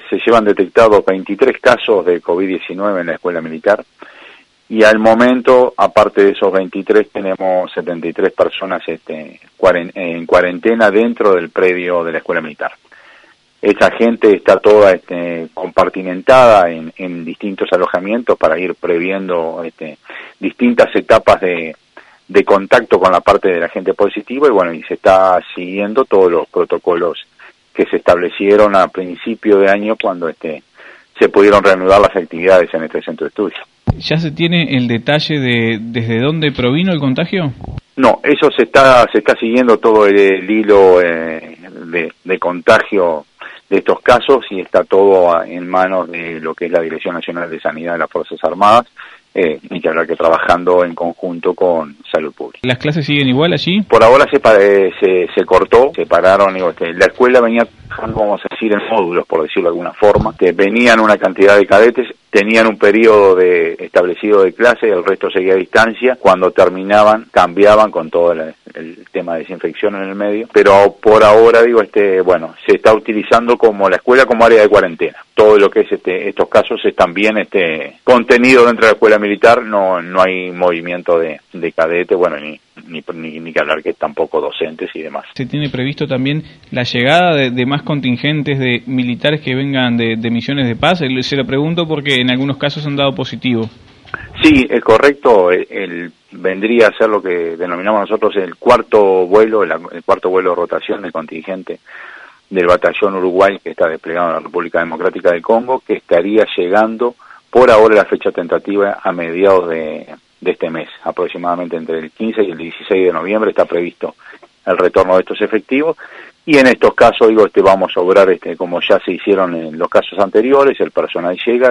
se llevan detectados 23 casos de COVID-19 en la escuela militar, y al momento, aparte de esos 23, tenemos 73 personas en cuarentena dentro del predio de la escuela militar. Esa gente está toda compartimentada en distintos alojamientos para ir previendo distintas etapas de contacto con la parte de la gente positiva, y bueno, y se está siguiendo todos los protocolos que se establecieron a principio de año cuando se pudieron reanudar las actividades en este centro de estudios. ¿Ya se tiene el detalle de desde dónde provino el contagio? No, eso se está siguiendo todo el hilo de contagio de estos casos, y está todo en manos de lo que es la Dirección Nacional de Sanidad de las Fuerzas Armadas, y que habrá que trabajando en conjunto con Salud Pública. ¿Las clases siguen igual allí? Por ahora se cortó, separaron, la escuela venía, vamos a decir, en módulos, por decirlo de alguna forma, que venían una cantidad de cadetes, tenían un periodo establecido de clase, el resto seguía a distancia. Cuando terminaban, cambiaban con todo el tema de desinfección en el medio, pero por ahora, bueno, se está utilizando como la escuela como área de cuarentena. Todo lo que es estos casos están bien contenidos dentro de la escuela militar, no hay movimiento de cadete, bueno, ni que hablar que tampoco docentes y demás. ¿Se tiene previsto también la llegada de más contingentes de militares que vengan de misiones de paz? Se lo pregunto porque en algunos casos han dado positivo. Sí, es correcto. Vendría a ser lo que denominamos nosotros el cuarto vuelo de rotación del contingente del batallón Uruguay, que está desplegado en la República Democrática del Congo, que estaría llegando por ahora la fecha tentativa a mediados de este mes, aproximadamente entre el 15 y el 16 de noviembre está previsto el retorno de estos efectivos. Y en estos casos, vamos a obrar como ya se hicieron en los casos anteriores. El personal llega,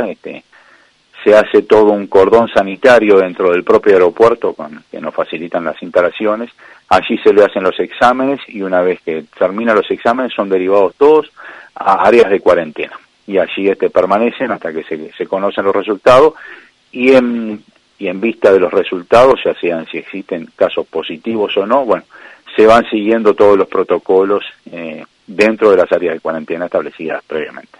se hace todo un cordón sanitario dentro del propio aeropuerto que nos facilitan las instalaciones. Allí se le hacen los exámenes, y una vez que terminan los exámenes son derivados todos a áreas de cuarentena, y allí permanecen hasta que se conocen los resultados, y en vista de los resultados, ya sean si existen casos positivos o no, bueno, se van siguiendo todos los protocolos dentro de las áreas de cuarentena establecidas previamente.